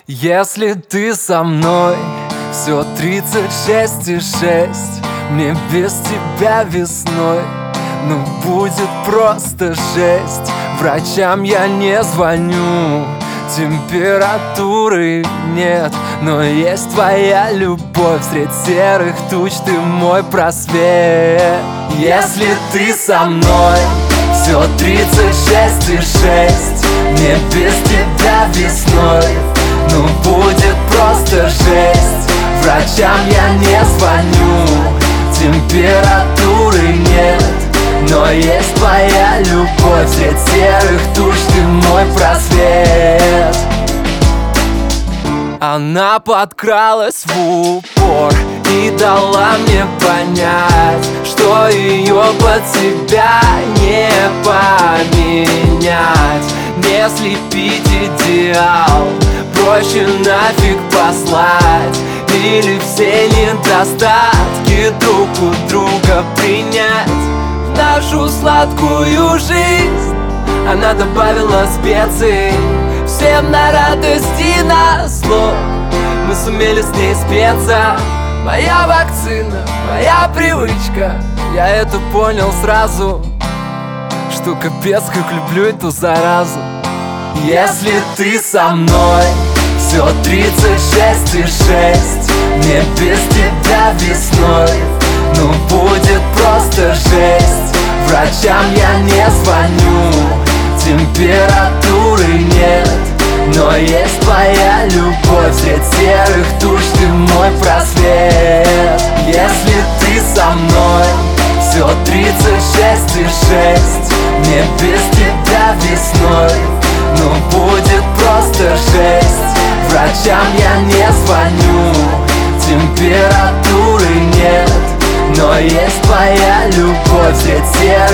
Если ты со мной, все 36,6. Мне без тебя весной, ну будет просто жесть. Врачам я не звоню, температуры нет, но есть твоя любовь. Средь серых туч ты мой просвет. Если ты со мной, все 36,6. Мне без тебя весной, ну будет просто жесть. Врачам я не звоню, температуры нет, но есть твоя любовь. Средь серых туч ты мой просвет. Она подкралась в упор и дала мне понять, что ее под себя не поменять. Не слепить идеал, проще нафиг послать, или все недостатки друг у друга принять. В нашу сладкую жизнь она добавила специй, всем на радость и на зло. Мы сумели с ней спеться. Моя вакцина, моя привычка. Я это понял сразу, что капец как люблю эту заразу. Если ты со мной, все 36,6. Мне без тебя весной, ну будет просто жесть. Врачам я не звоню, температуры нет, но есть твоя любовь. Средь серых туч ты мой просвет. Если ты со мной, все 36,6. Мне без тебя весной, ну будет просто жесть. Врачам я не звоню, температуры нет, но есть твоя любовь. Средь серых